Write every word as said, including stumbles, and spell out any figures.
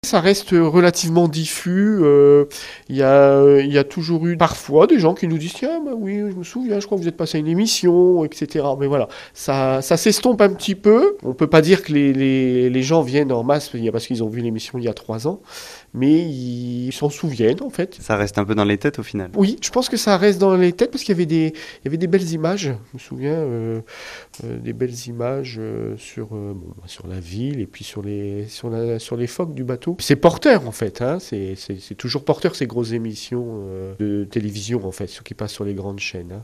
Ça reste relativement diffus. Euh, Il y a, il y a toujours eu parfois des gens qui nous disent tiens, bah oui, je me souviens, je crois que vous êtes passé à une émission, et cetera. Mais voilà, ça, ça s'estompe un petit peu. On peut pas dire que les, les, les gens viennent en masse parce qu'ils ont vu l'émission il y a trois ans, mais ils s'en souviennent en fait. Ça reste un peu dans les têtes au final. Oui, je pense que ça reste dans les têtes parce qu'il y avait des, il y avait des belles images. Je me souviens euh, euh, des belles images euh, sur, euh, bon, sur la ville et puis sur les, sur la, sur les phoques du bateau. C'est porteur en fait, hein, c'est, c'est, c'est toujours porteur ces grosses émissions euh, de télévision en fait, ceux qui passent sur les grandes chaînes. Hein.